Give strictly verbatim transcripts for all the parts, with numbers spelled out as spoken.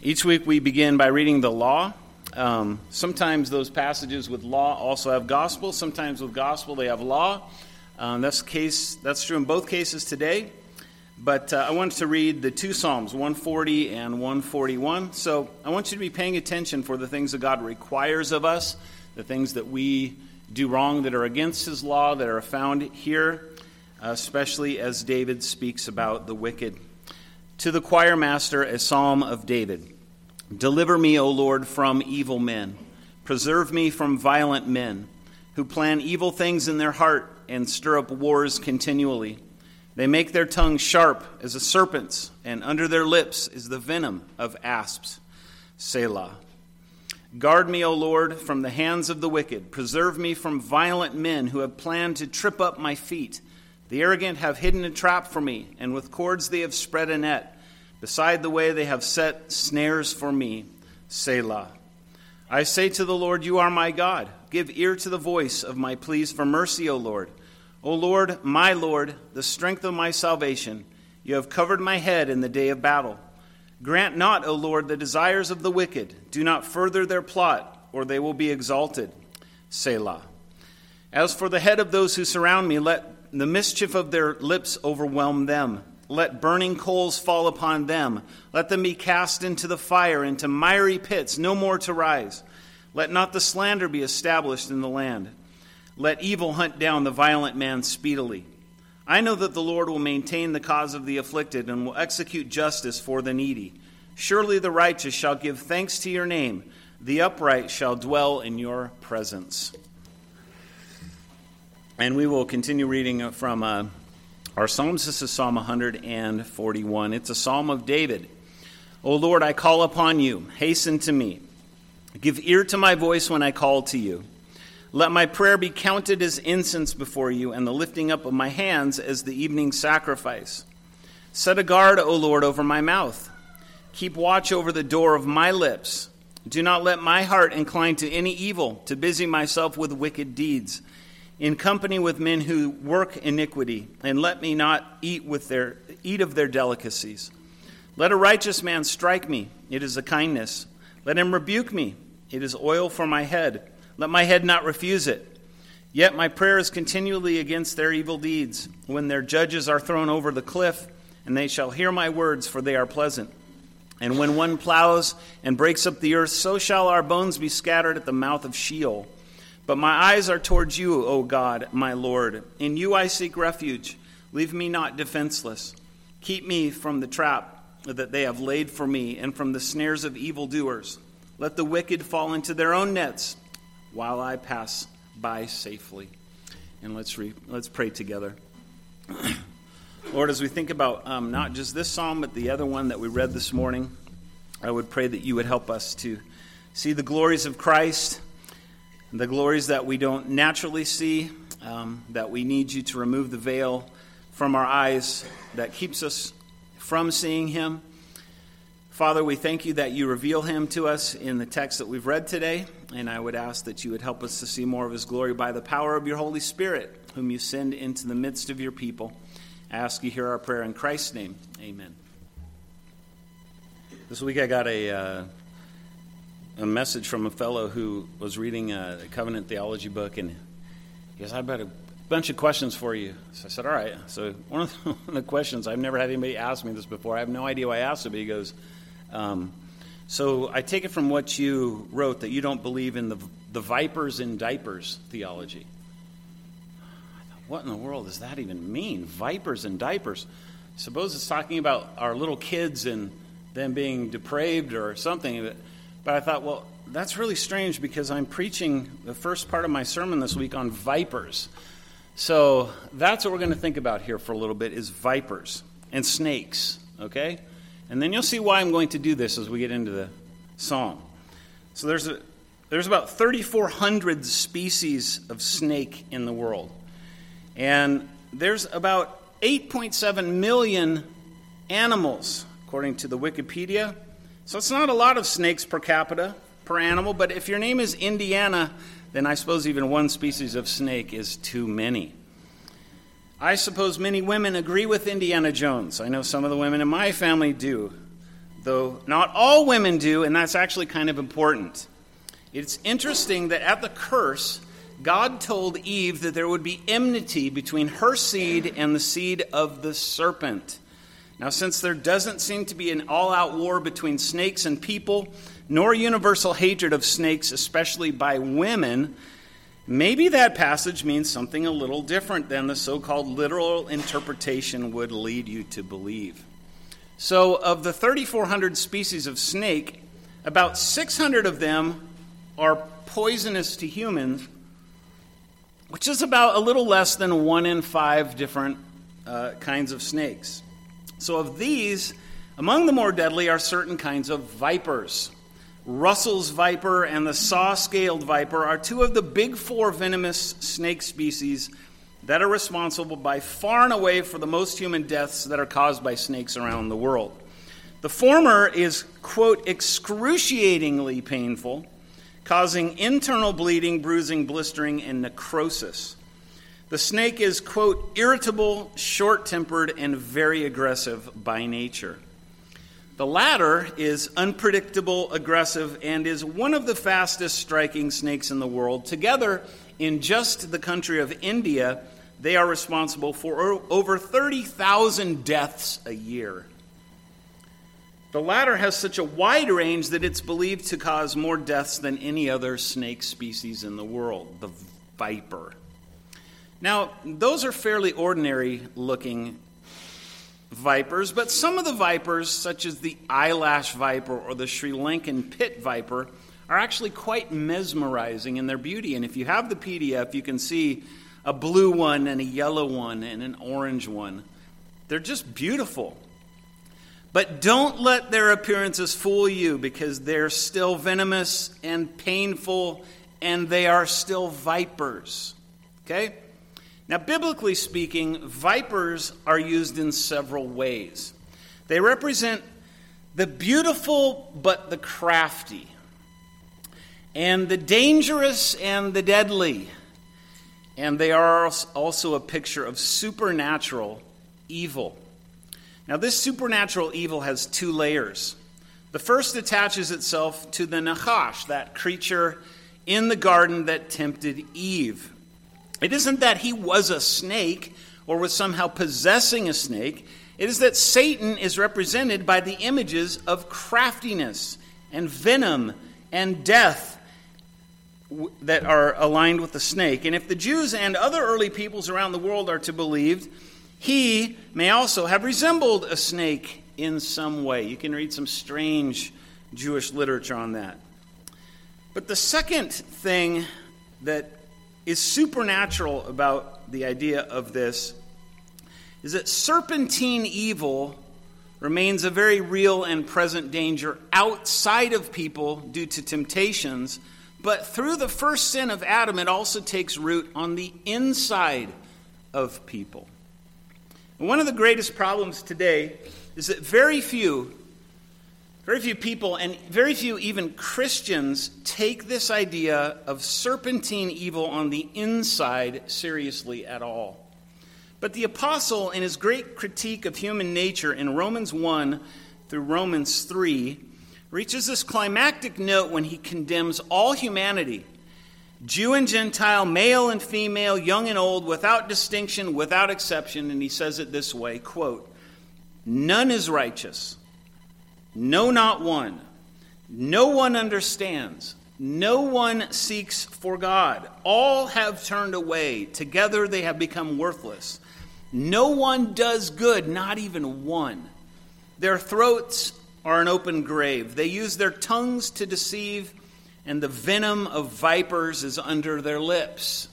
Each week we begin by reading the law. Um, sometimes those passages with law also have gospel. Sometimes with gospel they have law. Um, that's case. That's true in both cases today. But uh, I wanted to read the two Psalms, one forty and one forty-one. So I want you to be paying attention for the things that God requires of us, the things that we do wrong that are against His law, that are found here, especially as David speaks about the wicked. To the choir master, a psalm of David. Deliver me, O Lord, from evil men. Preserve me from violent men, who plan evil things in their heart and stir up wars continually. They make their tongue sharp as a serpent's, and under their lips is the venom of asps. Selah. Guard me, O Lord, from the hands of the wicked. Preserve me from violent men who have planned to trip up my feet. The arrogant have hidden a trap for me, and with cords they have spread a net. Beside the way they have set snares for me. Selah. I say to the Lord, you are my God. Give ear to the voice of my pleas for mercy, O Lord. O Lord, my Lord, the strength of my salvation. You have covered my head in the day of battle. Grant not, O Lord, the desires of the wicked. Do not further their plot, or they will be exalted. Selah. As for the head of those who surround me, let the mischief of their lips overwhelm them. Let burning coals fall upon them. Let them be cast into the fire, into miry pits, no more to rise. Let not the slander be established in the land. Let evil hunt down the violent man speedily. I know that the Lord will maintain the cause of the afflicted and will execute justice for the needy. Surely the righteous shall give thanks to your name. The upright shall dwell in your presence. And we will continue reading from uh, our Psalms. This is Psalm one forty-one. It's a psalm of David. O Lord, I call upon you. Hasten to me. Give ear to my voice when I call to you. Let my prayer be counted as incense before you, and the lifting up of my hands as the evening sacrifice. Set a guard, O Lord, over my mouth. Keep watch over the door of my lips. Do not let my heart incline to any evil, to busy myself with wicked deeds, in company with men who work iniquity, and let me not eat with their eat of their delicacies. Let a righteous man strike me, it is a kindness. Let him rebuke me, it is oil for my head. Let my head not refuse it. Yet my prayer is continually against their evil deeds, when their judges are thrown over the cliff, and they shall hear my words, for they are pleasant. And when one plows and breaks up the earth, so shall our bones be scattered at the mouth of Sheol. But my eyes are towards you, O God, my Lord. In you I seek refuge. Leave me not defenseless. Keep me from the trap that they have laid for me, and from the snares of evildoers. Let the wicked fall into their own nets, while I pass by safely. And let's re- let's pray together. Lord, as we think about um, not just this psalm, but the other one that we read this morning, I would pray that you would help us to see the glories of Christ, the glories that we don't naturally see, um, that we need you to remove the veil from our eyes that keeps us from seeing him. Father, we thank you that you reveal him to us in the text that we've read today, and I would ask that you would help us to see more of his glory by the power of your Holy Spirit, whom you send into the midst of your people. I ask you to hear our prayer in Christ's name. Amen. This week I got a uh, a message from a fellow who was reading a covenant theology book, and he goes, I've got a bunch of questions for you. So I said, all right. So one of the, one of the questions, I've never had anybody ask me this before. I have no idea why I asked it, but he goes, um, so I take it from what you wrote that you don't believe in the the vipers in diapers theology. I thought, what in the world does that even mean? Vipers in diapers? I suppose it's talking about our little kids and them being depraved or something. But, but I thought, well, that's really strange because I'm preaching the first part of my sermon this week on vipers. So that's what we're going to think about here for a little bit is vipers and snakes, okay? And then you'll see why I'm going to do this as we get into the psalm. So there's a, there's about thirty-four hundred species of snake in the world. And there's about eight point seven million animals, according to the Wikipedia. So it's not a lot of snakes per capita, per animal, but if your name is Indiana, then I suppose even one species of snake is too many. I suppose many women agree with Indiana Jones. I know some of the women in my family do. though not all women do, and that's actually kind of important. It's interesting that at the curse, God told Eve that there would be enmity between her seed and the seed of the serpent. Now, since there doesn't seem to be an all-out war between snakes and people, nor universal hatred of snakes, especially by women, maybe that passage means something a little different than the so-called literal interpretation would lead you to believe. So, of the three thousand four hundred species of snake, about six hundred of them are poisonous to humans, which is about a little less than one in five different uh, kinds of snakes. So of these, among the more deadly are certain kinds of vipers. Russell's viper and the saw-scaled viper are two of the big four venomous snake species that are responsible by far and away for the most human deaths that are caused by snakes around the world. The former is, quote, excruciatingly painful, causing internal bleeding, bruising, blistering, and necrosis. The snake is, quote, irritable, short-tempered, and very aggressive by nature. The latter is unpredictable, aggressive, and is one of the fastest striking snakes in the world. Together, in just the country of India, they are responsible for over thirty thousand deaths a year. The latter has such a wide range that it's believed to cause more deaths than any other snake species in the world, the viper. Now, those are fairly ordinary-looking vipers, but some of the vipers, such as the eyelash viper or the Sri Lankan pit viper, are actually quite mesmerizing in their beauty. And if you have the P D F, you can see a blue one and a yellow one and an orange one. They're just beautiful. But don't let their appearances fool you, because they're still venomous and painful, and they are still vipers. Okay? Now, biblically speaking, vipers are used in several ways. They represent the beautiful but the crafty, and the dangerous and the deadly. And they are also a picture of supernatural evil. Now, this supernatural evil has two layers. The first attaches itself to the Nachash, that creature in the garden that tempted Eve. It isn't that he was a snake or was somehow possessing a snake. It is that Satan is represented by the images of craftiness and venom and death that are aligned with the snake. And if the Jews and other early peoples around the world are to be believed, he may also have resembled a snake in some way. You can read some strange Jewish literature on that. But the second thing that is supernatural about the idea of this is that serpentine evil remains a very real and present danger outside of people due to temptations, but through the first sin of Adam, it also takes root on the inside of people. And one of the greatest problems today is that very few Very few people, and very few even Christians, take this idea of serpentine evil on the inside seriously at all. But the apostle, in his great critique of human nature in Romans one through Romans three, reaches this climactic note when he condemns all humanity, Jew and Gentile, male and female, young and old, without distinction, without exception, and he says it this way, quote, "None is righteous. No, not one. No one understands. No one seeks for God. All have turned away. Together they have become worthless. No one does good, not even one. Their throats are an open grave. They use their tongues to deceive, and the venom of vipers is under their lips."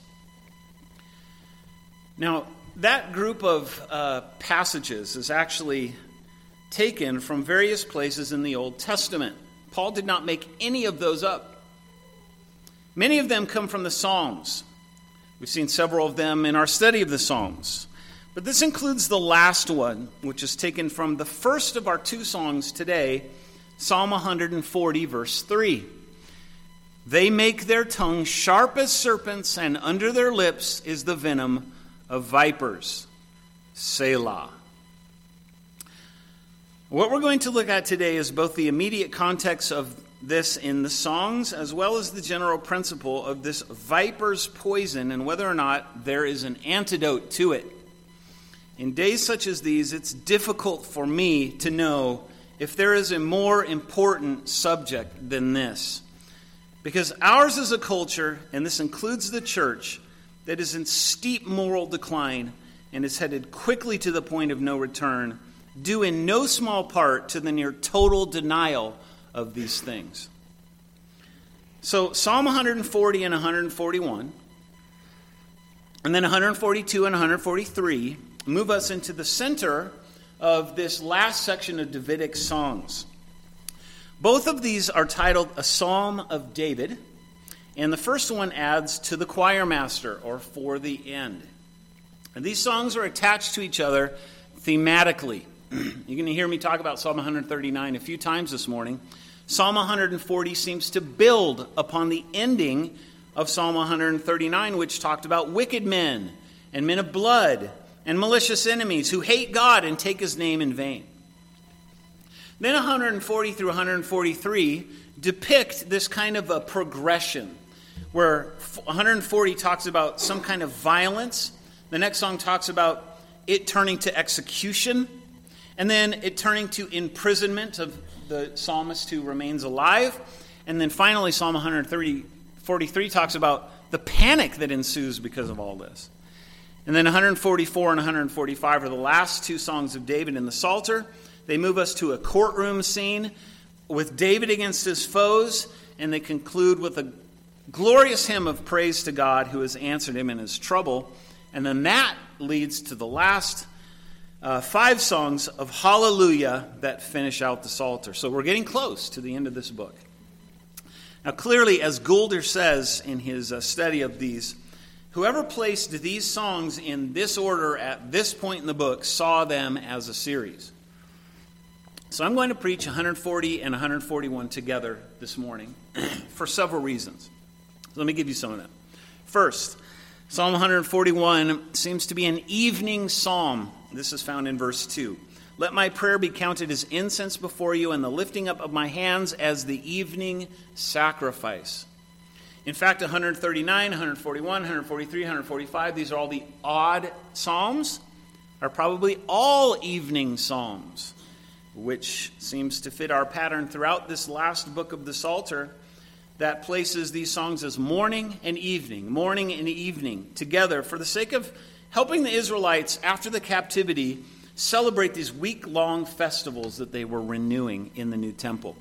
Now, that group of uh, passages is actually taken from various places in the Old Testament. Paul did not make any of those up. Many of them come from the Psalms. We've seen several of them in our study of the Psalms. But this includes the last one, which is taken from the first of our two songs today, Psalm one forty, verse three. "They make their tongue sharp as serpents, and under their lips is the venom of vipers." Selah. What we're going to look at today is both the immediate context of this in the songs as well as the general principle of this viper's poison and whether or not there is an antidote to it. In days such as these, it's difficult for me to know if there is a more important subject than this. Because ours is a culture, and this includes the church, that is in steep moral decline and is headed quickly to the point of no return, due in no small part to the near total denial of these things. So Psalm one forty and one forty-one, and then one forty-two and one forty-three move us into the center of this last section of Davidic songs. Both of these are titled A Psalm of David, and the first one adds to the choir master, or for the end. And these songs are attached to each other thematically. You're going to hear me talk about Psalm one thirty-nine a few times this morning. Psalm one forty seems to build upon the ending of Psalm one thirty-nine, which talked about wicked men and men of blood and malicious enemies who hate God and take his name in vain. Then one forty through one forty-three depict this kind of a progression where one forty talks about some kind of violence. The next song talks about it turning to execution, and then it turning to imprisonment of the psalmist who remains alive. And then finally, Psalm one forty-three talks about the panic that ensues because of all this. And then one forty-four and one forty-five are the last two songs of David in the Psalter. They move us to a courtroom scene with David against his foes, and they conclude with a glorious hymn of praise to God who has answered him in his trouble. And then that leads to the last uh, five songs of Hallelujah that finish out the Psalter. So we're getting close to the end of this book. Now clearly, as Goulder says in his uh, study of these, whoever placed these songs in this order at this point in the book saw them as a series. So I'm going to preach one forty and one forty-one together this morning for several reasons. So let me give you some of them. First, Psalm one forty-one seems to be an evening psalm. This is found in verse two. Let my prayer be counted as incense before you, and the lifting up of my hands as the evening sacrifice. In fact, one thirty-nine, one forty-one, one forty-three, one forty-five, these are all the odd psalms, are probably all evening psalms, which seems to fit our pattern throughout this last book of the Psalter that places these songs as morning and evening, morning and evening together for the sake of helping the Israelites after the captivity celebrate these week-long festivals that they were renewing in the new temple.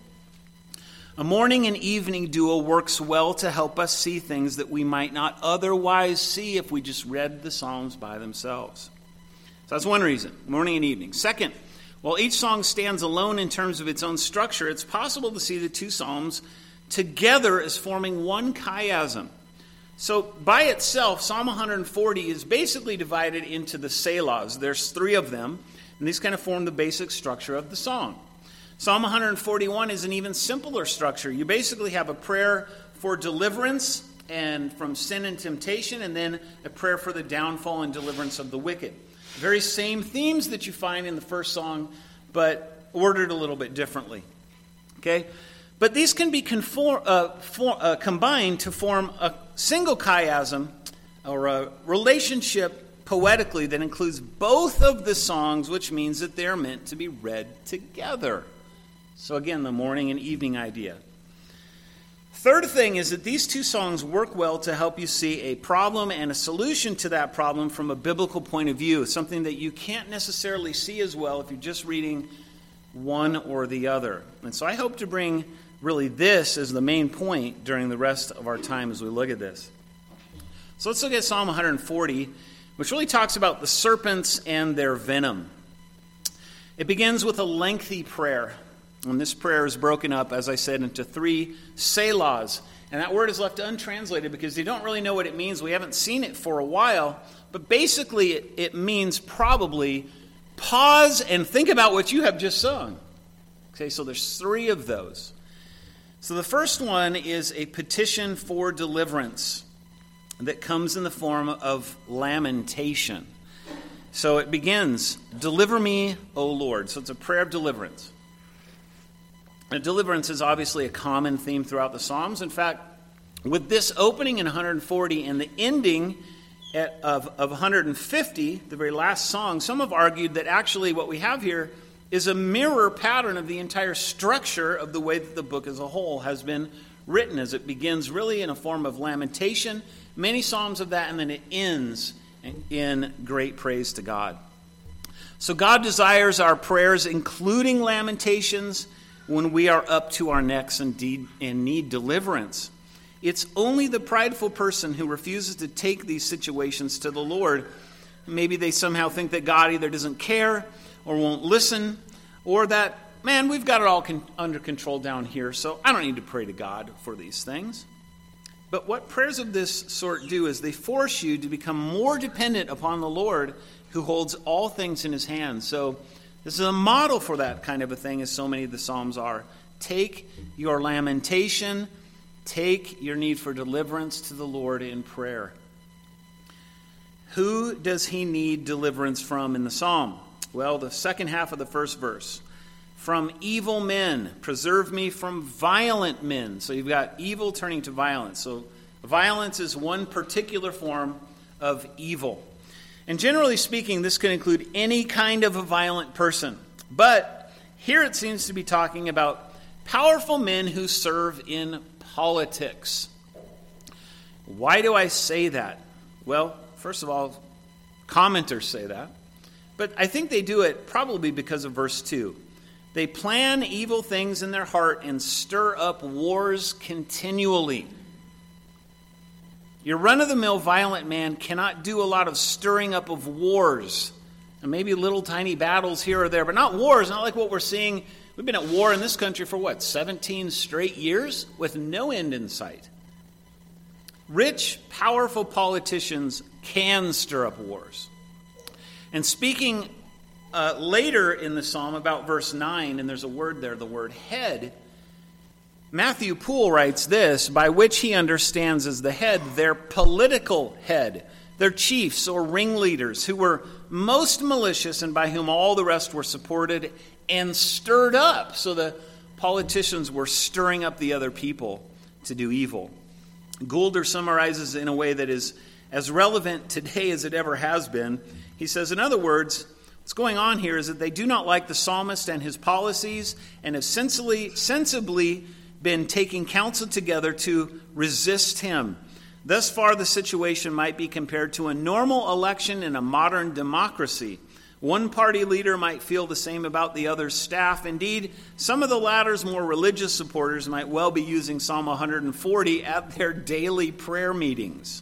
A morning and evening duo works well to help us see things that we might not otherwise see if we just read the Psalms by themselves. So that's one reason, morning and evening. Second, while each song stands alone in terms of its own structure, it's possible to see the two Psalms together as forming one chiasm. So by itself, Psalm one forty is basically divided into the Selahs. There's three of them, and these kind of form the basic structure of the song. Psalm one forty-one is an even simpler structure. You basically have a prayer for deliverance and from sin and temptation, and then a prayer for the downfall and deliverance of the wicked. The very same themes that you find in the first song, but ordered a little bit differently. Okay? But these can be conform, uh, for, uh, combined to form a single chiasm, or a relationship poetically that includes both of the songs, which means that they're meant to be read together. So again, the morning and evening idea. Third thing is that these two songs work well to help you see a problem and a solution to that problem from a biblical point of view, something that you can't necessarily see as well if you're just reading one or the other. And so I hope to bring really this as the main point during the rest of our time as we look at this. So let's look at Psalm one forty, which really talks about the serpents and their venom. It begins with a lengthy prayer. And this prayer is broken up, as I said, into three selahs. And that word is left untranslated because they don't really know what it means. We haven't seen it for a while. But basically, it, it means probably pause and think about what you have just sung. Okay, so there's three of those. So the first one is a petition for deliverance that comes in the form of lamentation. So it begins, "Deliver me, O Lord." So it's a prayer of deliverance. And deliverance is obviously a common theme throughout the Psalms. In fact, with this opening in one hundred forty and the ending at, of, of one hundred fifty, the very last song, some have argued that actually what we have here is a mirror pattern of the entire structure of the way that the book as a whole has been written, as it begins really in a form of lamentation, many psalms of that, and then it ends in great praise to God. So God desires our prayers, including lamentations, when we are up to our necks and need deliverance. It's only the prideful person who refuses to take these situations to the Lord. Maybe they somehow think that God either doesn't care or won't listen, or that, man, we've got it all con- under control down here, so I don't need to pray to God for these things. But what prayers of this sort do is they force you to become more dependent upon the Lord, who holds all things in his hands. So this is a model for that kind of a thing, as so many of the Psalms are. Take your lamentation, take your need for deliverance to the Lord in prayer. Who does he need deliverance from in the Psalm? Well, the second half of the first verse. From evil men, preserve me from violent men. So you've got evil turning to violence. So violence is one particular form of evil. And generally speaking, this can include any kind of a violent person. But here it seems to be talking about powerful men who serve in politics. Why do I say that? Well, first of all, commenters say that. But I think they do it probably because of verse two. They plan evil things in their heart and stir up wars continually. Your run-of-the-mill violent man cannot do a lot of stirring up of wars. And maybe little tiny battles here or there, but not wars, not like what we're seeing. We've been at war in this country for what, seventeen straight years with no end in sight. Rich, powerful politicians can stir up wars. And speaking uh, later in the psalm about verse nine, and there's a word there, the word head, Matthew Poole writes this, by which he understands as the head their political head, their chiefs or ringleaders who were most malicious and by whom all the rest were supported and stirred up. So the politicians were stirring up the other people to do evil. Goulder summarizes in a way that is as relevant today as it ever has been. He says, in other words, what's going on here is that they do not like the psalmist and his policies and have sensibly, sensibly been taking counsel together to resist him. Thus far, the situation might be compared to a normal election in a modern democracy. One party leader might feel the same about the other's staff. Indeed, some of the latter's more religious supporters might well be using Psalm one hundred forty at their daily prayer meetings.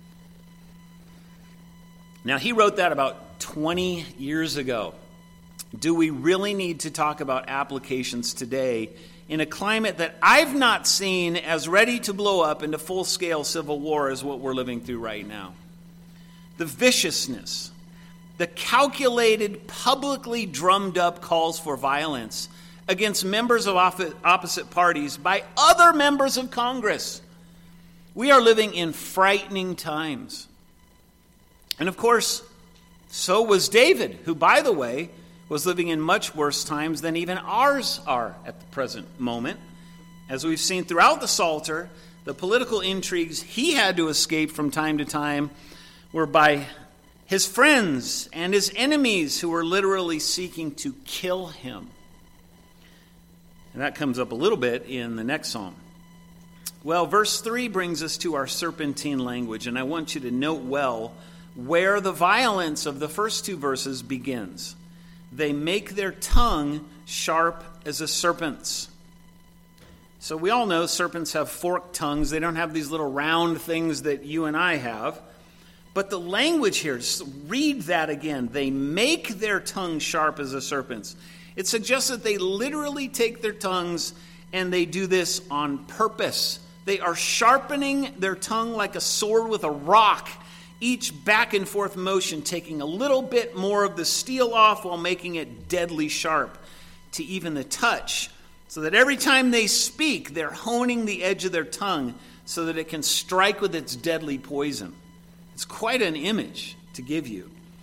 Now, he wrote that about twenty years ago. Do we really need to talk about applications today in a climate that I've not seen as ready to blow up into full-scale civil war as what we're living through right now? The viciousness, the calculated, publicly drummed up calls for violence against members of opposite parties by other members of Congress. We are living in frightening times. And of course, so was David, who, by the way, was living in much worse times than even ours are at the present moment. As we've seen throughout the Psalter, the political intrigues he had to escape from time to time were by his friends and his enemies who were literally seeking to kill him. And that comes up a little bit in the next psalm. Well, verse three brings us to our serpentine language, and I want you to note well where the violence of the first two verses begins. They make their tongue sharp as a serpent's. So we all know serpents have forked tongues. They don't have these little round things that you and I have. But the language here, just read that again. They make their tongue sharp as a serpent's. It suggests that they literally take their tongues and they do this on purpose. They are sharpening their tongue like a sword with a rock, each back and forth motion taking a little bit more of the steel off while making it deadly sharp to even the touch, so that every time they speak, they're honing the edge of their tongue so that it can strike with its deadly poison. It's quite an image to give you.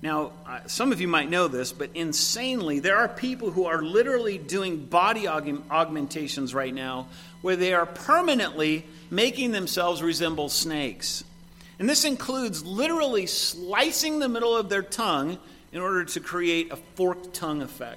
Now, uh, some of you might know this, but insanely, there are people who are literally doing body aug- augmentations right now where they are permanently making themselves resemble snakes. And this includes literally slicing the middle of their tongue in order to create a forked tongue effect.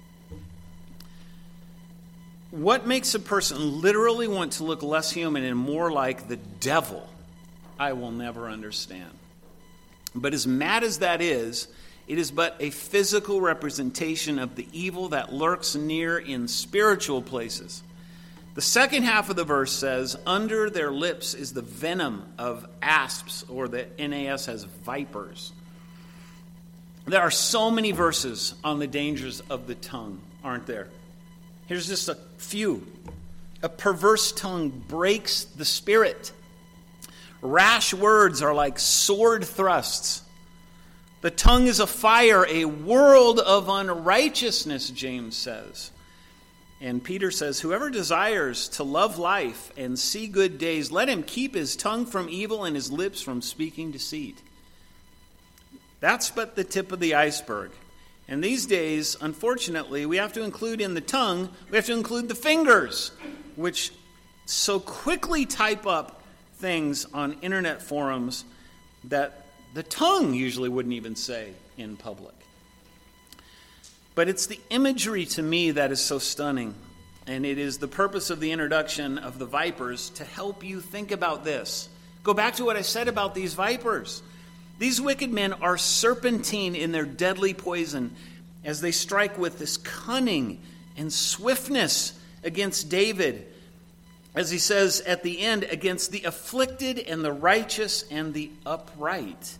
What makes a person literally want to look less human and more like the devil, I will never understand. But as mad as that is, it is but a physical representation of the evil that lurks near in spiritual places. The second half of the verse says, under their lips is the venom of asps, or the N A S has vipers. There are so many verses on the dangers of the tongue, aren't there? Here's just a few. A perverse tongue breaks the spirit. Rash words are like sword thrusts. The tongue is a fire, a world of unrighteousness, James says. And Peter says, whoever desires to love life and see good days, let him keep his tongue from evil and his lips from speaking deceit. That's but the tip of the iceberg. And these days, unfortunately, we have to include in the tongue, we have to include the fingers, which so quickly type up things on internet forums that the tongue usually wouldn't even say in public. But it's the imagery to me that is so stunning. And it is the purpose of the introduction of the vipers to help you think about this. Go back to what I said about these vipers. These wicked men are serpentine in their deadly poison as they strike with this cunning and swiftness against David. As he says at the end, against the afflicted and the righteous and the upright.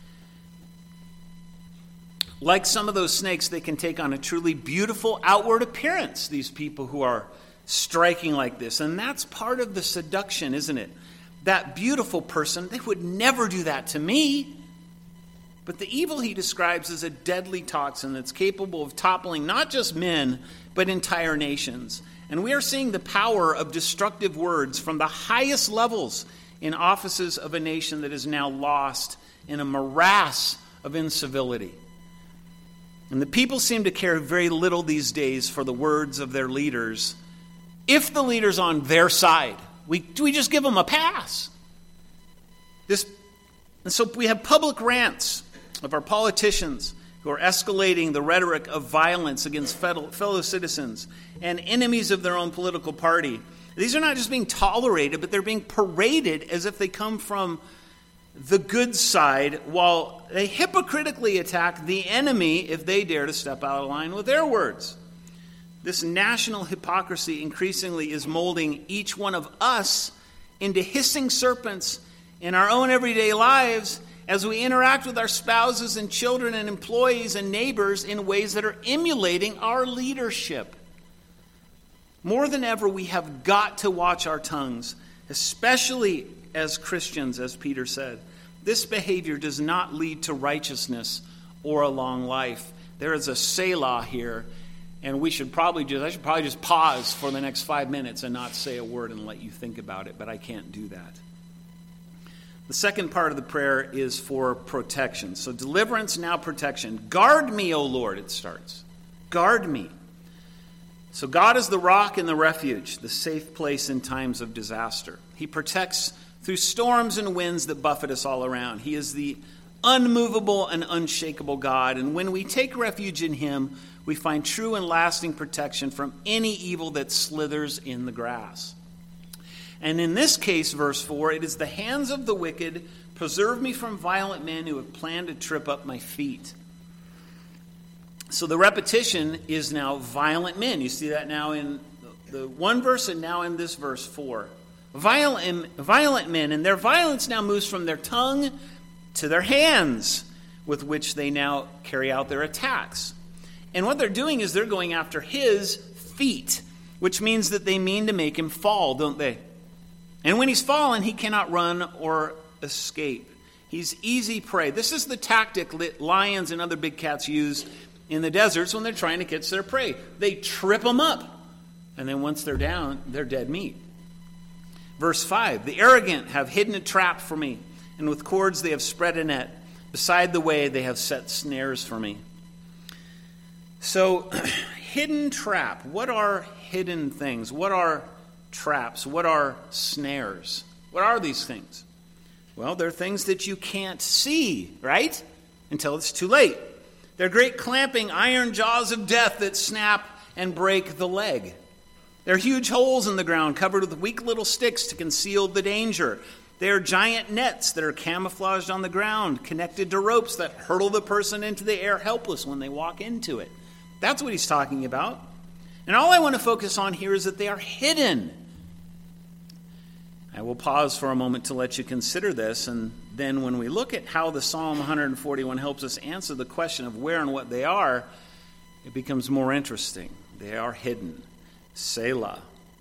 Like some of those snakes, they can take on a truly beautiful outward appearance, these people who are striking like this. And that's part of the seduction, isn't it? That beautiful person, they would never do that to me. But the evil he describes is a deadly toxin that's capable of toppling not just men, but entire nations. And we are seeing the power of destructive words from the highest levels in offices of a nation that is now lost in a morass of incivility. And the people seem to care very little these days for the words of their leaders. If the leader's on their side, we, we just give them a pass. This, and so we have public rants of our politicians who are escalating the rhetoric of violence against fellow, fellow citizens and enemies of their own political party. These are not just being tolerated, but they're being paraded as if they come from the good side, while they hypocritically attack the enemy if they dare to step out of line with their words. This national hypocrisy increasingly is molding each one of us into hissing serpents in our own everyday lives as we interact with our spouses and children and employees and neighbors in ways that are emulating our leadership. More than ever, we have got to watch our tongues, especially as Christians, as Peter said. This behavior does not lead to righteousness or a long life. There is a Selah here, and we should probably just, I should probably just pause for the next five minutes and not say a word and let you think about it, but I can't do that. The second part of the prayer is for protection. So deliverance, now protection. Guard me, O Lord, it starts. Guard me. So God is the rock and the refuge, the safe place in times of disaster. He protects through storms and winds that buffet us all around. He is the unmovable and unshakable God. And when we take refuge in him, we find true and lasting protection from any evil that slithers in the grass. And in this case, verse four, it is the hands of the wicked preserve me from violent men who have planned to trip up my feet. So the repetition is now violent men. You see that now in the one verse and now in this verse four. Violent, violent men, and their violence now moves from their tongue to their hands, with which they now carry out their attacks. And what they're doing is they're going after his feet, which means that they mean to make him fall, don't they? And when he's fallen, he cannot run or escape. He's easy prey. This is the tactic that lions and other big cats use in the deserts when they're trying to catch their prey. They trip them up, and then once they're down, they're dead meat. Verse five, the arrogant have hidden a trap for me, and with cords they have spread a net. Beside the way they have set snares for me. So, hidden trap. What are hidden things? What are traps? What are snares? What are these things? Well, they're things that you can't see, right? Until it's too late. They're great clamping iron jaws of death that snap and break the leg. They're huge holes in the ground covered with weak little sticks to conceal the danger. They are giant nets that are camouflaged on the ground, connected to ropes that hurtle the person into the air helpless when they walk into it. That's what he's talking about. And all I want to focus on here is that they are hidden. I will pause for a moment to let you consider this, and then when we look at how the Psalm one forty-one helps us answer the question of where and what they are, it becomes more interesting. They are hidden. Selah.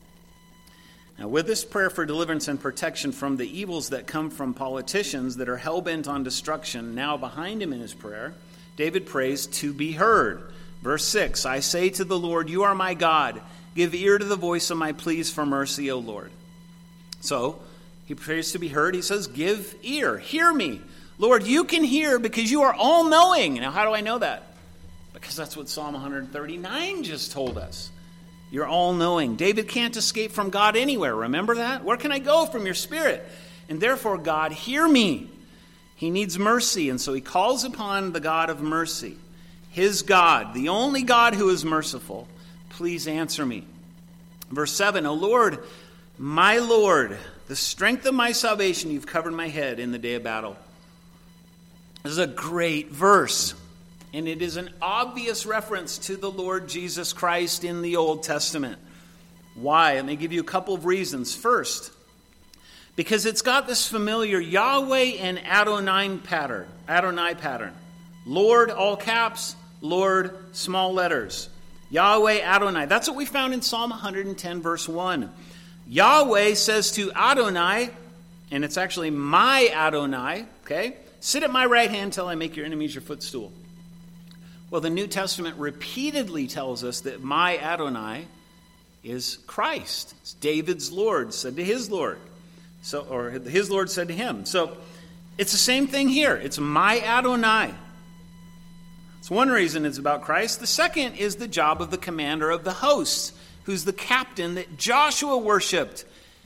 Now, with this prayer for deliverance and protection from the evils that come from politicians that are hell-bent on destruction, now behind him in his prayer, David prays to be heard. Verse six, I say to the Lord, you are my God. Give ear to the voice of my pleas for mercy, O Lord. So, he prays to be heard. He says, give ear. Hear me. Lord, you can hear because you are all-knowing. Now, how do I know that? Because that's what Psalm one thirty-nine just told us. You're all-knowing. David can't escape from God anywhere. Remember that? Where can I go from your spirit? And therefore, God, hear me. He needs mercy, and so he calls upon the God of mercy. His God, the only God who is merciful. Please answer me. Verse seven, O Lord, my Lord, the strength of my salvation, you've covered my head in the day of battle. This is a great verse. And it is an obvious reference to the Lord Jesus Christ in the Old Testament. Why? Let me give you a couple of reasons. First, because it's got this familiar Yahweh and Adonai pattern. Adonai pattern. Lord, all caps. Lord, small letters. Yahweh, Adonai. That's what we found in Psalm one ten, verse one. Yahweh says to Adonai, and it's actually my Adonai, okay? Sit at my right hand till I make your enemies your footstool. Well, the New Testament repeatedly tells us that my Adonai is Christ. It's David's Lord said to his Lord. So, or his Lord said to him. So it's the same thing here. It's my Adonai. It's one reason it's about Christ. The second is the job of the commander of the hosts, who's the captain that Joshua worshipped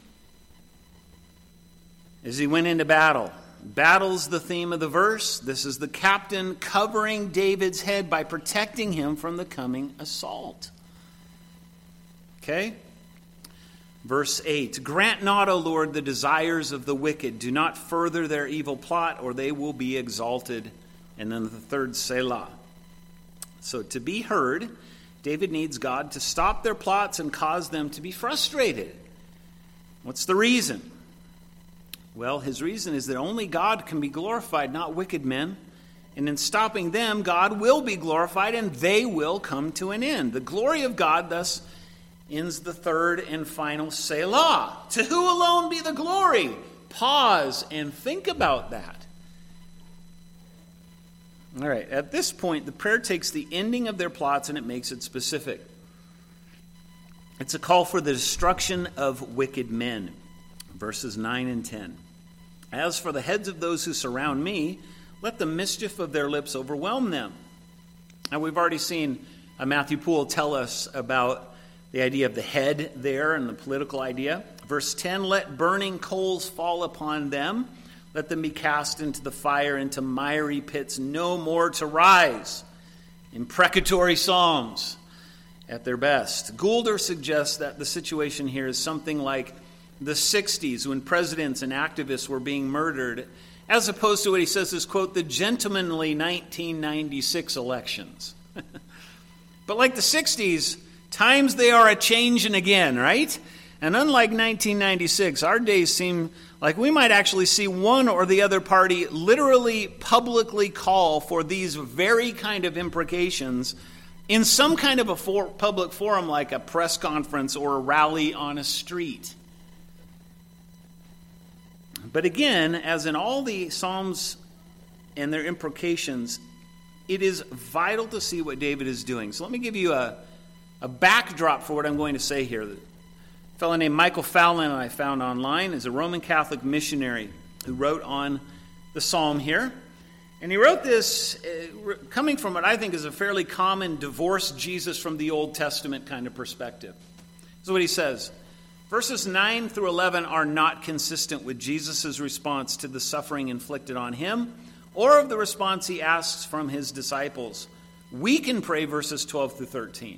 as he went into battle. Battle's the theme of the verse. This is the captain covering David's head by protecting him from the coming assault. Okay? Verse eight. Grant not, O Lord, the desires of the wicked. Do not further their evil plot, or they will be exalted. And then the third, Selah. So to be heard, David needs God to stop their plots and cause them to be frustrated. What's the reason? Well, his reason is that only God can be glorified, not wicked men. And in stopping them, God will be glorified and they will come to an end. The glory of God thus ends the third and final Selah. To who alone be the glory? Pause and think about that. All right, at this point, the prayer takes the ending of their plots and it makes it specific. It's a call for the destruction of wicked men. Verses nine and ten. As for the heads of those who surround me, let the mischief of their lips overwhelm them. Now, we've already seen uh, Matthew Poole tell us about the idea of the head there and the political idea. Verse ten, let burning coals fall upon them. Let them be cast into the fire, into miry pits, no more to rise. Imprecatory psalms at their best. Goulder suggests that the situation here is something like the sixties, when presidents and activists were being murdered, as opposed to what he says is, quote, the gentlemanly nineteen ninety-six elections. But like the sixties, times they are a-changin' again, right? And unlike nineteen ninety-six, our days seem like we might actually see one or the other party literally publicly call for these very kind of imprecations in some kind of a for- public forum like a press conference or a rally on a street. But again, as in all the Psalms and their imprecations, it is vital to see what David is doing. So let me give you a, a backdrop for what I'm going to say here. A fellow named Michael Fallon I found online is a Roman Catholic missionary who wrote on the psalm here. And he wrote this uh, coming from what I think is a fairly common divorce Jesus from the Old Testament kind of perspective. This is what he says. Verses nine through eleven are not consistent with Jesus' response to the suffering inflicted on him or of the response he asks from his disciples. We can pray verses twelve through thirteen.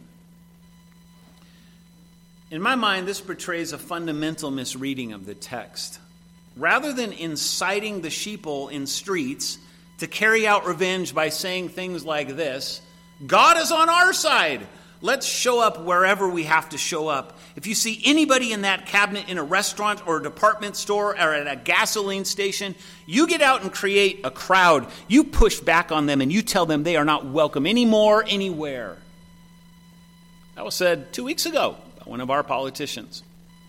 In my mind, this portrays a fundamental misreading of the text. Rather than inciting the sheeple in streets to carry out revenge by saying things like this, God is on our side. Let's show up wherever we have to show up. If you see anybody in that cabinet in a restaurant or a department store or at a gasoline station, you get out and create a crowd. You push back on them and you tell them they are not welcome anymore, anywhere. That was said two weeks ago by one of our politicians.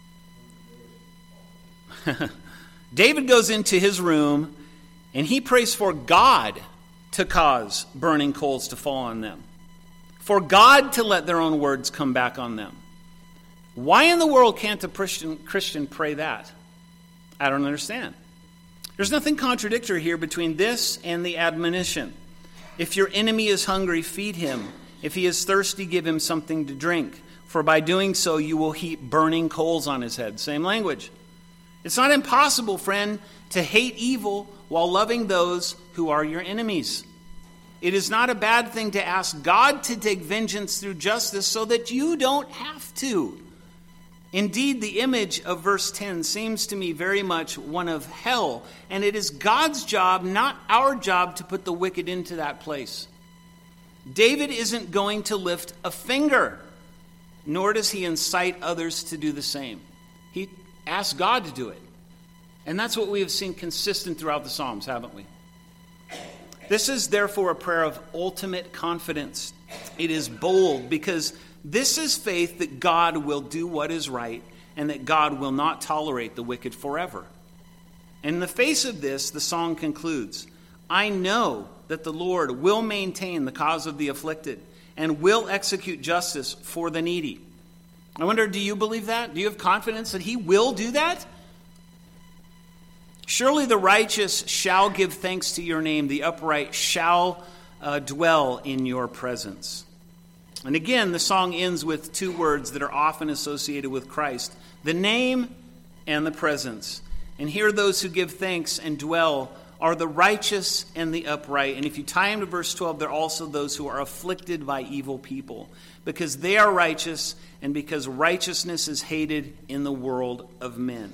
David goes into his room and he prays for God to cause burning coals to fall on them. For God to let their own words come back on them. Why in the world can't a Christian, Christian pray that? I don't understand. There's nothing contradictory here between this and the admonition. If your enemy is hungry, feed him. If he is thirsty, give him something to drink. For by doing so, you will heap burning coals on his head. Same language. It's not impossible, friend, to hate evil while loving those who are your enemies. It is not a bad thing to ask God to take vengeance through justice so that you don't have to. Indeed, the image of verse ten seems to me very much one of hell, and it is God's job, not our job, to put the wicked into that place. David isn't going to lift a finger, nor does he incite others to do the same. He asks God to do it. And that's what we have seen consistent throughout the Psalms, haven't we? This is therefore a prayer of ultimate confidence. It is bold because this is faith that God will do what is right and that God will not tolerate the wicked forever. And in the face of this, the song concludes, I know that the Lord will maintain the cause of the afflicted and will execute justice for the needy. I wonder, do you believe that? Do you have confidence that he will do that? Surely the righteous shall give thanks to your name. The upright shall uh, dwell in your presence. And again, the song ends with two words that are often associated with Christ. The name and the presence. And here those who give thanks and dwell are the righteous and the upright. And if you tie them to verse twelve, they're also those who are afflicted by evil people. Because they are righteous and because righteousness is hated in the world of men.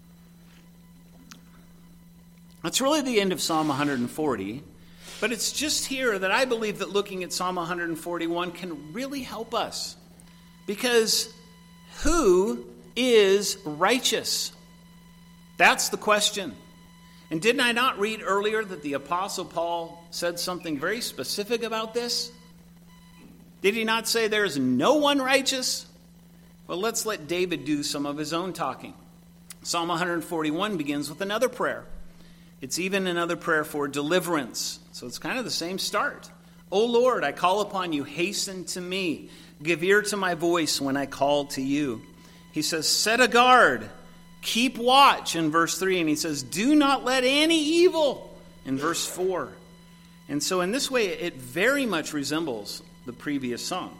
That's really the end of Psalm one forty, but it's just here that I believe that looking at Psalm one forty-one can really help us. Because who is righteous? That's the question. And didn't I not read earlier that the Apostle Paul said something very specific about this? Did he not say there is no one righteous? Well, let's let David do some of his own talking. Psalm one forty-one begins with another prayer. It's even another prayer for deliverance. So it's kind of the same start. O Lord, I call upon you. Hasten to me. Give ear to my voice when I call to you. He says, set a guard. Keep watch in verse three. And he says, do not let any evil in verse four. And so in this way, it very much resembles the previous song.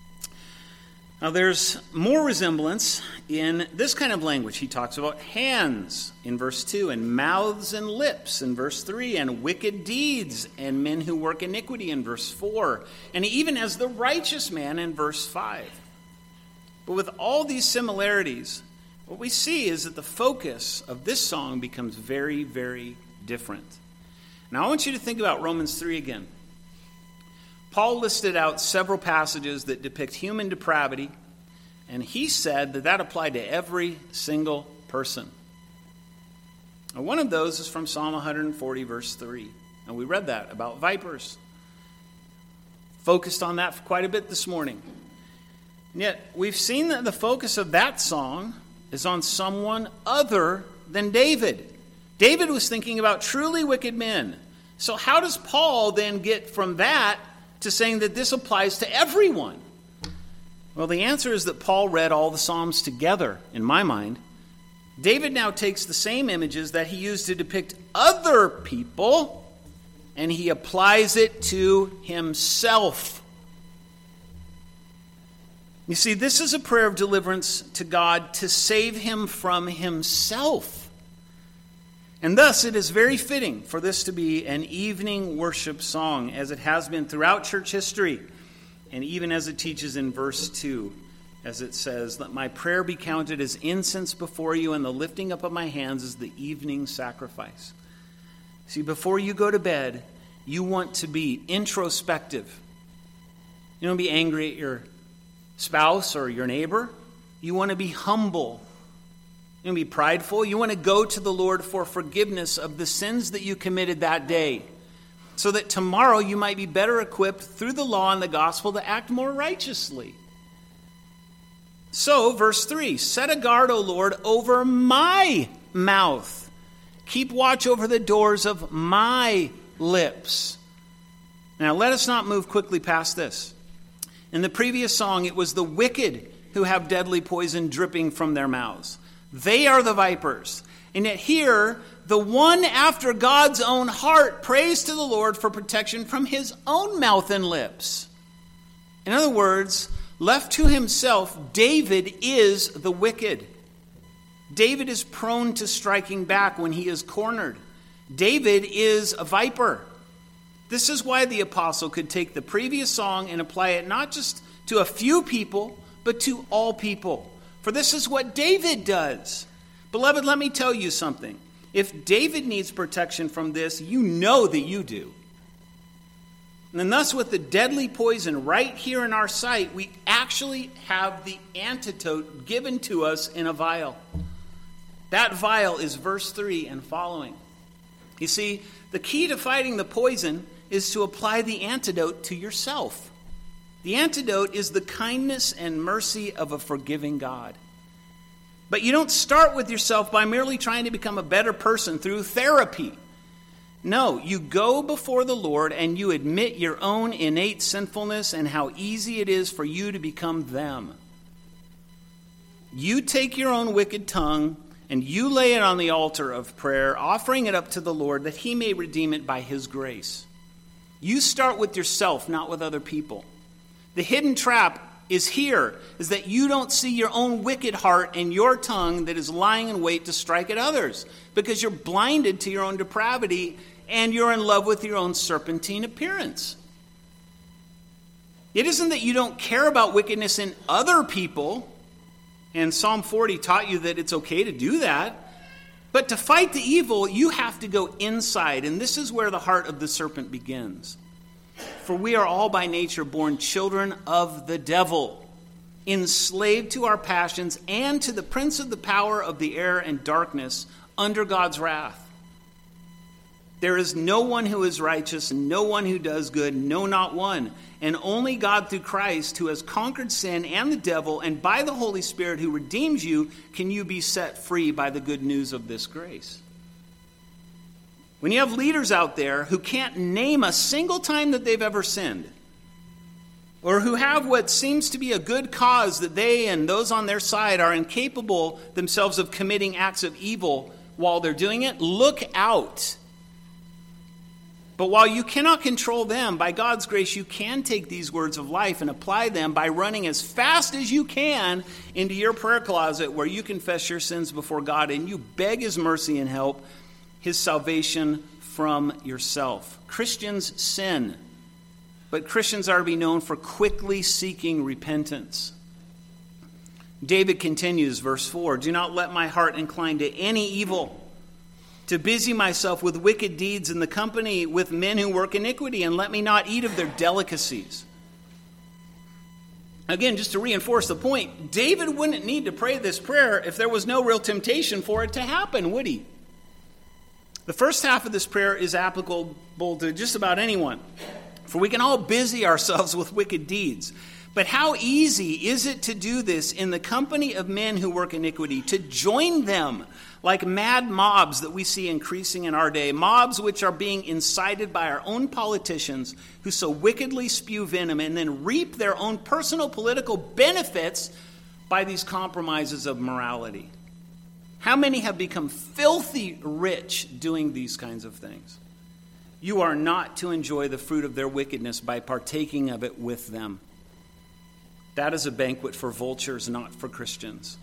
Now, there's more resemblance in this kind of language. He talks about hands in verse two, and mouths and lips in verse three, and wicked deeds and men who work iniquity in verse four, and he even has the righteous man in verse five. But with all these similarities, what we see is that the focus of this song becomes very, very different. Now, I want you to think about Romans three again. Paul listed out several passages that depict human depravity, and he said that that applied to every single person. And one of those is from Psalm one forty, verse three. And we read that about vipers. Focused on that for quite a bit this morning. And yet, we've seen that the focus of that song is on someone other than David. David was thinking about truly wicked men. So how does Paul then get from that to saying that this applies to everyone? Well, the answer is that Paul read all the Psalms together, in my mind. David now takes the same images that he used to depict other people, and he applies it to himself. You see, this is a prayer of deliverance to God to save him from himself. And thus, it is very fitting for this to be an evening worship song, as it has been throughout church history, and even as it teaches in verse two, as it says, "Let my prayer be counted as incense before you, and the lifting up of my hands is the evening sacrifice." See, before you go to bed, you want to be introspective. You don't be angry at your spouse or your neighbor. You want to be humble. You want to be prideful. You want to go to the Lord for forgiveness of the sins that you committed that day, so that tomorrow you might be better equipped through the law and the gospel to act more righteously. So, verse three, "Set a guard, O Lord, over my mouth. Keep watch over the doors of my lips." Now, let us not move quickly past this. In the previous song, it was the wicked who have deadly poison dripping from their mouths. They are the vipers. And yet here, the one after God's own heart prays to the Lord for protection from his own mouth and lips. In other words, left to himself, David is the wicked. David is prone to striking back when he is cornered. David is a viper. This is why the apostle could take the previous song and apply it not just to a few people, but to all people. For this is what David does. Beloved, let me tell you something. If David needs protection from this, you know that you do. And thus, with the deadly poison right here in our sight, we actually have the antidote given to us in a vial. That vial is verse three and following. You see, the key to fighting the poison is to apply the antidote to yourself. The antidote is the kindness and mercy of a forgiving God. But you don't start with yourself by merely trying to become a better person through therapy. No, you go before the Lord and you admit your own innate sinfulness and how easy it is for you to become them. You take your own wicked tongue and you lay it on the altar of prayer, offering it up to the Lord that he may redeem it by his grace. You start with yourself, not with other people. The hidden trap is here, is that you don't see your own wicked heart and your tongue that is lying in wait to strike at others, because you're blinded to your own depravity and you're in love with your own serpentine appearance. It isn't that you don't care about wickedness in other people, and Psalm forty taught you that it's okay to do that, but to fight the evil, you have to go inside, and this is where the heart of the serpent begins. For we are all by nature born children of the devil, enslaved to our passions and to the prince of the power of the air and darkness, under God's wrath. There is no one who is righteous, and no one who does good, no, not one. And only God through Christ, who has conquered sin and the devil, and by the Holy Spirit who redeems you, can you be set free by the good news of this grace. When you have leaders out there who can't name a single time that they've ever sinned, or who have what seems to be a good cause that they and those on their side are incapable themselves of committing acts of evil while they're doing it, look out. But while you cannot control them, by God's grace, you can take these words of life and apply them by running as fast as you can into your prayer closet where you confess your sins before God and you beg his mercy and help, his salvation from yourself. Christians sin, but Christians are to be known for quickly seeking repentance. David continues, verse four, "Do not let my heart incline to any evil, to busy myself with wicked deeds in the company with men who work iniquity, and let me not eat of their delicacies." Again, just to reinforce the point, David wouldn't need to pray this prayer if there was no real temptation for it to happen, would he? The first half of this prayer is applicable to just about anyone, for we can all busy ourselves with wicked deeds. But how easy is it to do this in the company of men who work iniquity, to join them like mad mobs that we see increasing in our day, mobs which are being incited by our own politicians who so wickedly spew venom and then reap their own personal political benefits by these compromises of morality. How many have become filthy rich doing these kinds of things? You are not to enjoy the fruit of their wickedness by partaking of it with them. That is a banquet for vultures, not for Christians.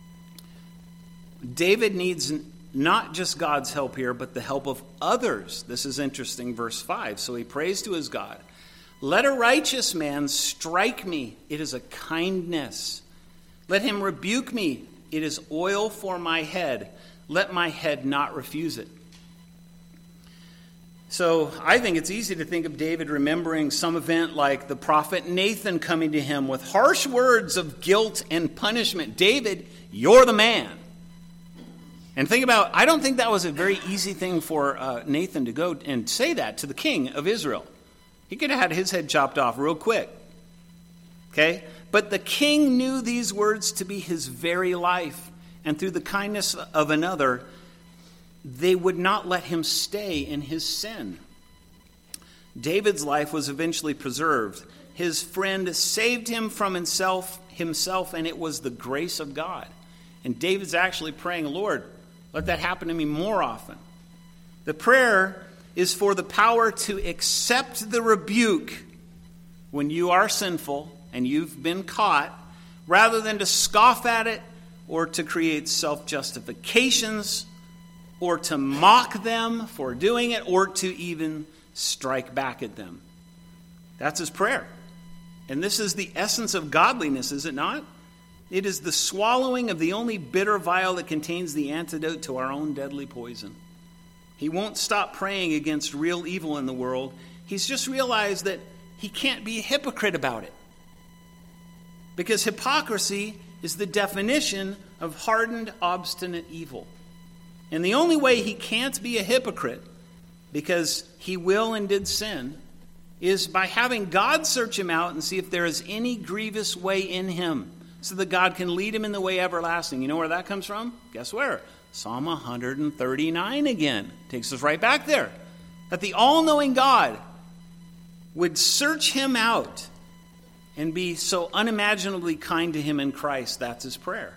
David needs not just God's help here, but the help of others. This is interesting, verse five. So he prays to his God. Let a righteous man strike me. It is a kindness. Let him rebuke me. It is oil for my head. Let my head not refuse it. So I think it's easy to think of David remembering some event like the prophet Nathan coming to him with harsh words of guilt and punishment. David, you're the man. And think about, I don't think that was a very easy thing for uh, Nathan to go and say that to the king of Israel. He could have had his head chopped off real quick. Okay? But the king knew these words to be his very life. And through the kindness of another, they would not let him stay in his sin. David's life was eventually preserved. His friend saved him from himself, himself, and it was the grace of God. And David's actually praying, Lord, let that happen to me more often. The prayer is for the power to accept the rebuke when you are sinful and you've been caught, rather than to scoff at it or to create self-justifications or to mock them for doing it, or to even strike back at them. That's his prayer. And this is the essence of godliness, is it not? It is the swallowing of the only bitter vial that contains the antidote to our own deadly poison. He won't stop praying against real evil in the world. He's just realized that he can't be a hypocrite about it. Because hypocrisy is the definition of hardened, obstinate evil. And the only way he can't be a hypocrite, because he will and did sin, is by having God search him out and see if there is any grievous way in him, so that God can lead him in the way everlasting. You know where that comes from? Guess where? Psalm one thirty-nine again. Takes us right back there. That the all-knowing God would search him out and be so unimaginably kind to him in Christ. That's his prayer.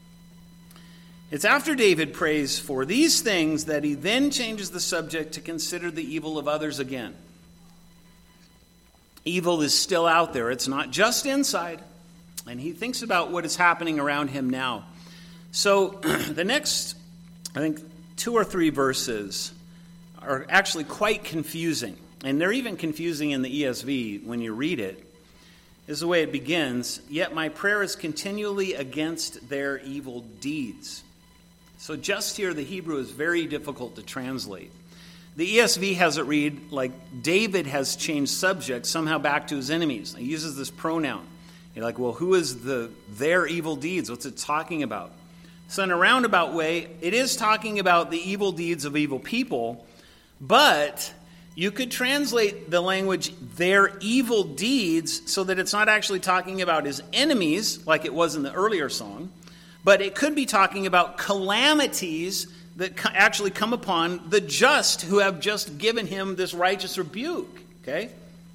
It's after David prays for these things that he then changes the subject to consider the evil of others again. Evil is still out there. It's not just inside. And he thinks about what is happening around him now. So the next, I think, two or three verses are actually quite confusing. And they're even confusing in the E S V when you read it. Is the way it begins. Yet my prayer is continually against their evil deeds. So just here, the Hebrew is very difficult to translate. The E S V has it read like David has changed subject somehow back to his enemies. He uses this pronoun. You're like, well, who is the their evil deeds? What's it talking about? So in a roundabout way, it is talking about the evil deeds of evil people, but you could translate the language their evil deeds so that it's not actually talking about his enemies like it was in the earlier song, but it could be talking about calamities that actually come upon the just who have just given him this righteous rebuke. Okay?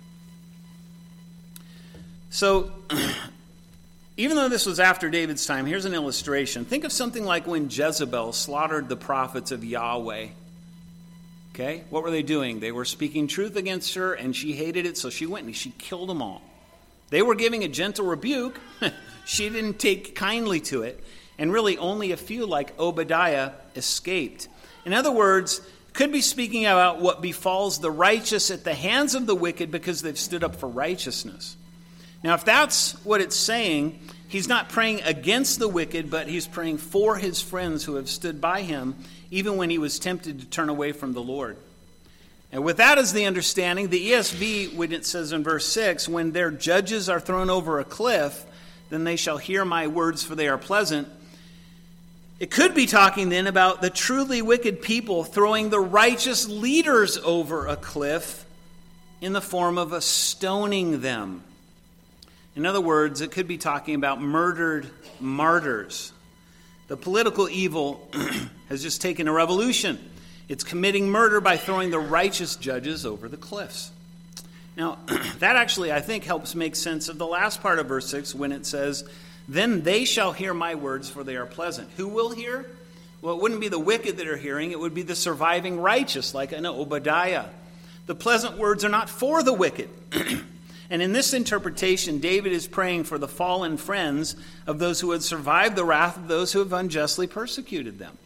So, even though this was after David's time, here's an illustration. Think of something like when Jezebel slaughtered the prophets of Yahweh. Okay? What were they doing? They were speaking truth against her, and she hated it, so she went and she killed them all. They were giving a gentle rebuke. She didn't take kindly to it. And really only a few, like Obadiah, escaped. In other words, could be speaking about what befalls the righteous at the hands of the wicked because they've stood up for righteousness. Now, if that's what it's saying, he's not praying against the wicked, but he's praying for his friends who have stood by him, even when he was tempted to turn away from the Lord. And with that as the understanding, the E S V, when it says in verse six, when their judges are thrown over a cliff, then they shall hear my words, for they are pleasant. It could be talking then about the truly wicked people throwing the righteous leaders over a cliff in the form of a stoning them. In other words, it could be talking about murdered martyrs. The political evil has just taken a revolution. It's committing murder by throwing the righteous judges over the cliffs. Now, that actually, I think, helps make sense of the last part of verse six when it says, then they shall hear my words, for they are pleasant. Who will hear? Well, it wouldn't be the wicked that are hearing. It would be the surviving righteous, like an Obadiah. The pleasant words are not for the wicked. And in this interpretation, David is praying for the fallen friends of those who had survived the wrath of those who have unjustly persecuted them.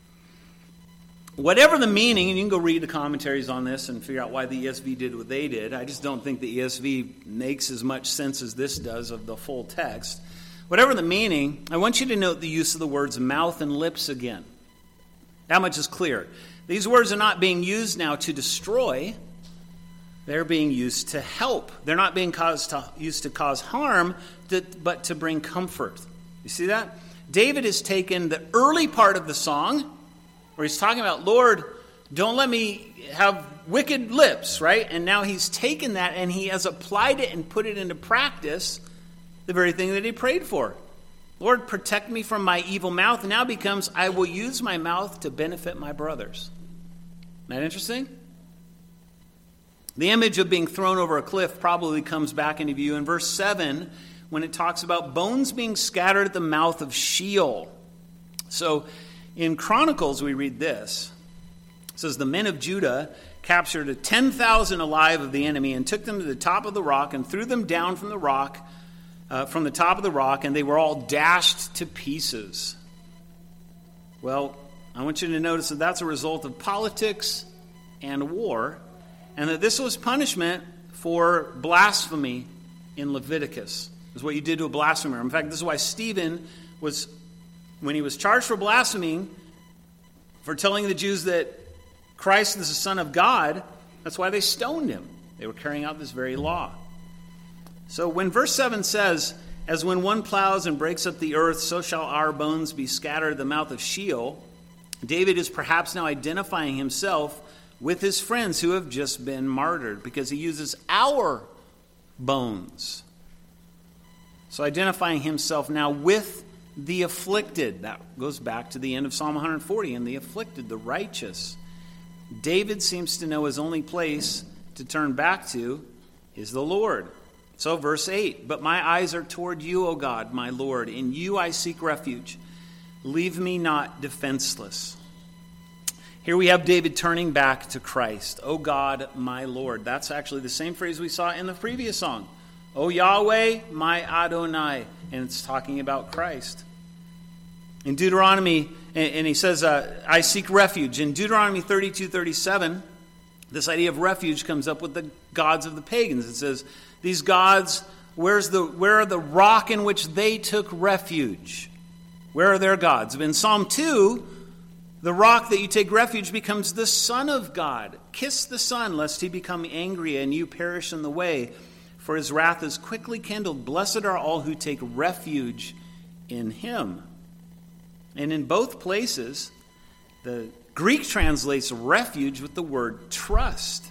Whatever the meaning, and you can go read the commentaries on this and figure out why the E S V did what they did. I just don't think the E S V makes as much sense as this does of the full text. Whatever the meaning, I want you to note the use of the words mouth and lips again. That much is clear. These words are not being used now to destroy. They're being used to help. They're not being caused to, used to cause harm, to, but to bring comfort. You see that? David has taken the early part of the song, where he's talking about, Lord, don't let me have wicked lips, right? And now he's taken that and he has applied it and put it into practice, the very thing that he prayed for. Lord, protect me from my evil mouth. And now becomes, I will use my mouth to benefit my brothers. Isn't that interesting? The image of being thrown over a cliff probably comes back into view in verse seven when it talks about bones being scattered at the mouth of Sheol. So in Chronicles we read this. It says, the men of Judah captured ten thousand alive of the enemy and took them to the top of the rock and threw them down from the rock, uh, from the top of the rock, and they were all dashed to pieces. Well, I want you to notice that that's a result of politics and war, and that this was punishment for blasphemy in Leviticus. Is what you did to a blasphemer. In fact, this is why Stephen was, when he was charged for blaspheming, for telling the Jews that Christ is the Son of God, that's why they stoned him. They were carrying out this very law. So when verse seven says, as when one plows and breaks up the earth, so shall our bones be scattered at the mouth of Sheol, David is perhaps now identifying himself with his friends who have just been martyred, because he uses our bones. So identifying himself now with the afflicted. That goes back to the end of Psalm one forty, and the afflicted, the righteous. David seems to know his only place to turn back to is the Lord. So verse eight, but my eyes are toward you, O God, my Lord. In you I seek refuge. Leave me not defenseless. Here we have David turning back to Christ. O God, my Lord. That's actually the same phrase we saw in the previous song. O Yahweh, my Adonai. And it's talking about Christ. In Deuteronomy, and he says, uh, I seek refuge. In Deuteronomy thirty-two thirty-seven, this idea of refuge comes up with the gods of the pagans. It says, these gods, where's the, where are the rock in which they took refuge? Where are their gods? In Psalm two, the rock that you take refuge becomes the Son of God. Kiss the Son, lest he become angry and you perish in the way, for his wrath is quickly kindled. Blessed are all who take refuge in him. And in both places, the Greek translates refuge with the word trust.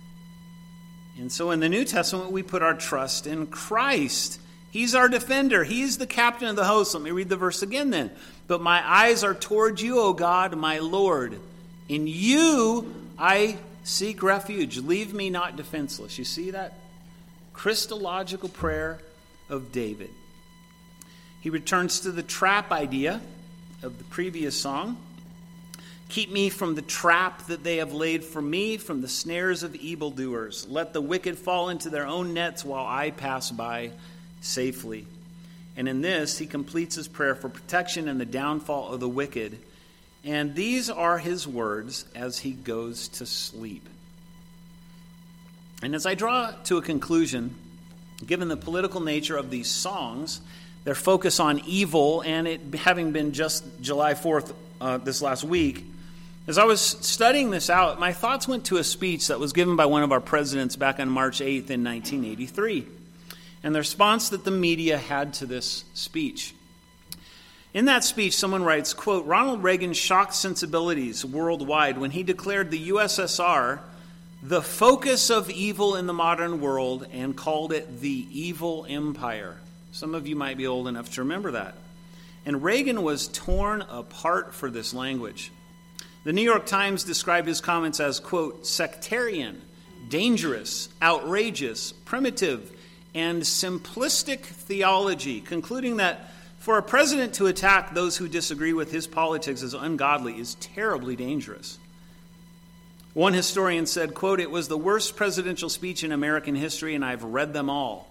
And so in the New Testament, we put our trust in Christ. He's our defender. He's the captain of the host. Let me read the verse again then. But my eyes are toward you, O God, my Lord. In you I seek refuge. Leave me not defenseless. You see that? Christological prayer of David. He returns to the trap idea of the previous song. Keep me from the trap that they have laid for me, from the snares of evildoers. Let the wicked fall into their own nets while I pass by safely. And in this, he completes his prayer for protection and the downfall of the wicked. And these are his words as he goes to sleep. And as I draw to a conclusion, given the political nature of these songs, their focus on evil, and it having been just July fourth uh, this last week, as I was studying this out, my thoughts went to a speech that was given by one of our presidents back on March eighth in nineteen eighty-three, and the response that the media had to this speech. In that speech, someone writes, quote, Ronald Reagan shocked sensibilities worldwide when he declared the U S S R the focus of evil in the modern world and called it the evil empire. Some of you might be old enough to remember that. And Reagan was torn apart for this language. The New York Times described his comments as, quote, sectarian, dangerous, outrageous, primitive, and simplistic theology, concluding that for a president to attack those who disagree with his politics as ungodly is terribly dangerous. One historian said, quote, "It was the worst presidential speech in American history, and I've read them all."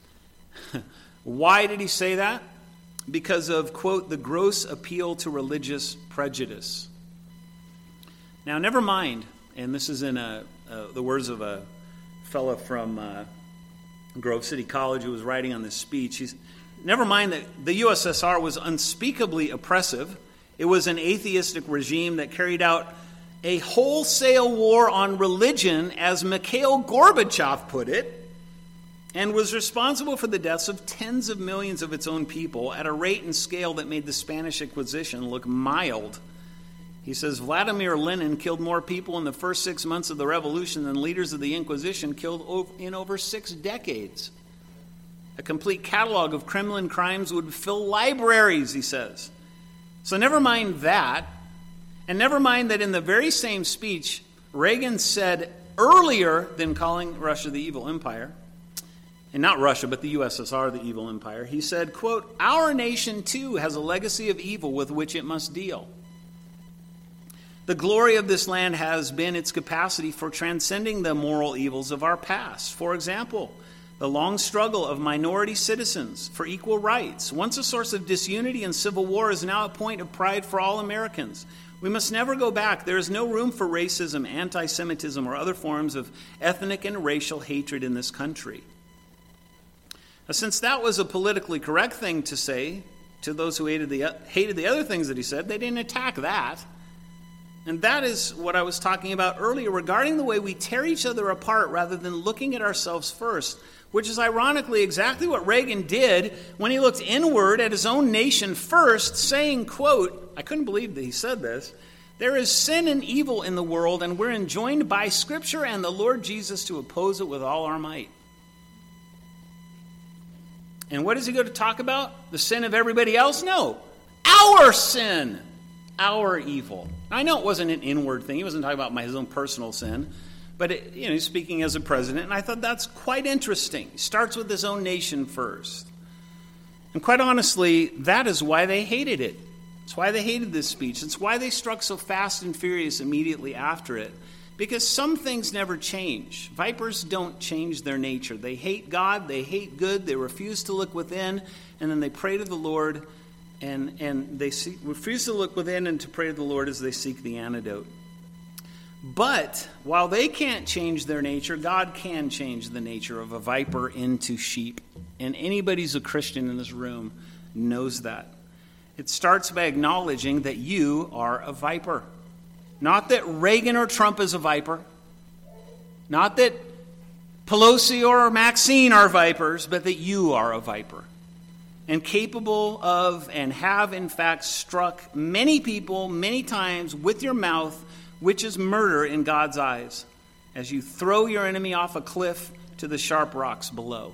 Why did he say that? Because of, quote, "the gross appeal to religious prejudice." Now, never mind, and this is in a, uh, the words of a fellow from uh, Grove City College who was writing on this speech. He's, never mind that the U S S R was unspeakably oppressive. It was an atheistic regime that carried out a wholesale war on religion, as Mikhail Gorbachev put it, and was responsible for the deaths of tens of millions of its own people at a rate and scale that made the Spanish Inquisition look mild. He says, Vladimir Lenin killed more people in the first six months of the revolution than leaders of the Inquisition killed in over six decades. A complete catalog of Kremlin crimes would fill libraries, he says. So never mind that, and never mind that in the very same speech, Reagan said earlier than calling Russia the evil empire, and not Russia, but the U S S R the evil empire, he said, quote, "Our nation too has a legacy of evil with which it must deal. The glory of this land has been its capacity for transcending the moral evils of our past. For example, the long struggle of minority citizens for equal rights, once a source of disunity and civil war, is now a point of pride for all Americans. We must never go back. There is no room for racism, anti-Semitism, or other forms of ethnic and racial hatred in this country." Now, since that was a politically correct thing to say to those who hated the, hated the other things that he said, they didn't attack that. And that is what I was talking about earlier regarding the way we tear each other apart rather than looking at ourselves first, which is ironically exactly what Reagan did when he looked inward at his own nation first, saying, quote, I couldn't believe that he said this, "There is sin and evil in the world, and we're enjoined by Scripture and the Lord Jesus to oppose it with all our might." And what does he go to talk about? The sin of everybody else? No. Our sin. Our evil. I know it wasn't an inward thing. He wasn't talking about my, his own personal sin. But it, you know, he's speaking as a president, and I thought that's quite interesting. He starts with his own nation first. And quite honestly, that is why they hated it. It's why they hated this speech. It's why they struck so fast and furious immediately after it. Because some things never change. Vipers don't change their nature. They hate God, they hate good, they refuse to look within, and then they pray to the Lord, and, and they seek, refuse to look within and to pray to the Lord as they seek the antidote. But while they can't change their nature, God can change the nature of a viper into sheep. And anybody who's a Christian in this room knows that. It starts by acknowledging that you are a viper. Not that Reagan or Trump is a viper. Not that Pelosi or Maxine are vipers, but that you are a viper. And capable of and have in fact struck many people many times with your mouth, which is murder in God's eyes, as you throw your enemy off a cliff to the sharp rocks below.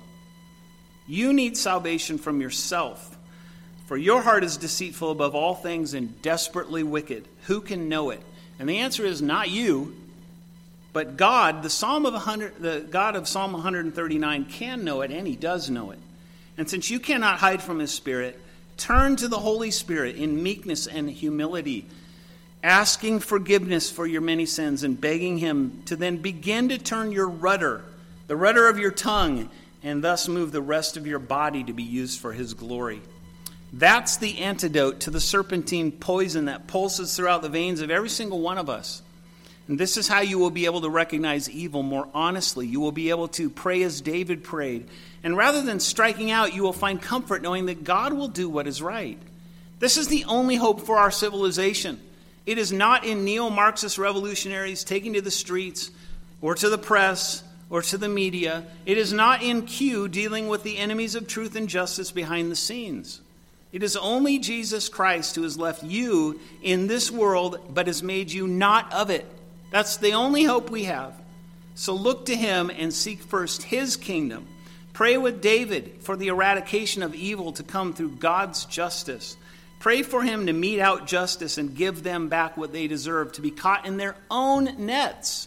You need salvation from yourself. For your heart is deceitful above all things and desperately wicked. Who can know it? And the answer is not you, but God, the Psalm of one hundred, the God of Psalm one thirty-nine can know it, and he does know it. And since you cannot hide from his Spirit, turn to the Holy Spirit in meekness and humility, asking forgiveness for your many sins and begging him to then begin to turn your rudder, the rudder of your tongue, and thus move the rest of your body to be used for his glory. That's the antidote to the serpentine poison that pulses throughout the veins of every single one of us. And this is how you will be able to recognize evil more honestly. You will be able to pray as David prayed. And rather than striking out, you will find comfort knowing that God will do what is right. This is the only hope for our civilization. It is not in neo-Marxist revolutionaries taking to the streets or to the press or to the media. It is not in Q dealing with the enemies of truth and justice behind the scenes. It is only Jesus Christ who has left you in this world, but has made you not of it. That's the only hope we have. So look to him and seek first his kingdom. Pray with David for the eradication of evil to come through God's justice. Pray for him to mete out justice and give them back what they deserve, to be caught in their own nets.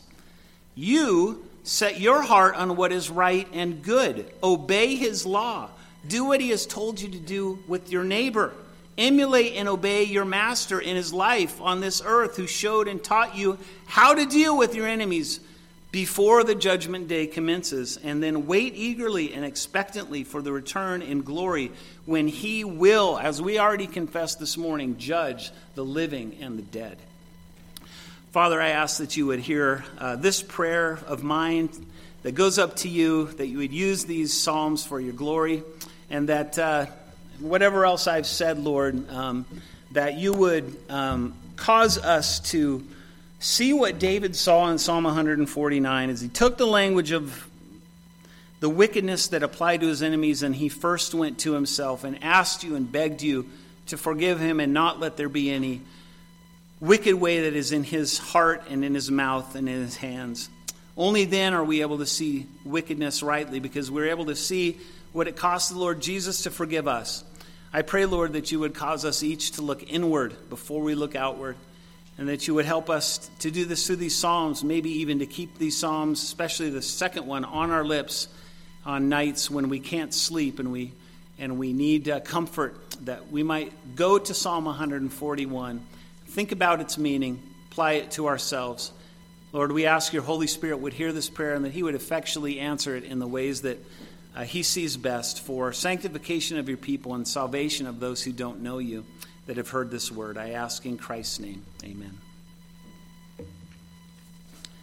You set your heart on what is right and good. Obey his law. Do what he has told you to do with your neighbor. Emulate and obey your master in his life on this earth, who showed and taught you how to deal with your enemies before the judgment day commences. And then wait eagerly and expectantly for the return in glory, when he will, as we already confessed this morning, judge the living and the dead. Father, I ask that you would hear uh, this prayer of mine that goes up to you, that you would use these psalms for your glory, and that uh, whatever else I've said, Lord, um, that you would um, cause us to see what David saw in Psalm one forty-nine as he took the language of the wickedness that applied to his enemies, and he first went to himself and asked you and begged you to forgive him and not let there be any wicked way that is in his heart and in his mouth and in his hands. Only then are we able to see wickedness rightly, because we're able to see what it cost the Lord Jesus to forgive us. I pray, Lord, that you would cause us each to look inward before we look outward, and that you would help us to do this through these psalms, maybe even to keep these psalms, especially the second one, on our lips on nights when we can't sleep and we and we need uh, comfort, that we might go to Psalm one forty-one, think about its meaning, apply it to ourselves. Lord, we ask your Holy Spirit would hear this prayer and that he would effectually answer it in the ways that uh, he sees best for sanctification of your people and salvation of those who don't know you, that have heard this word. I ask in Christ's name, amen.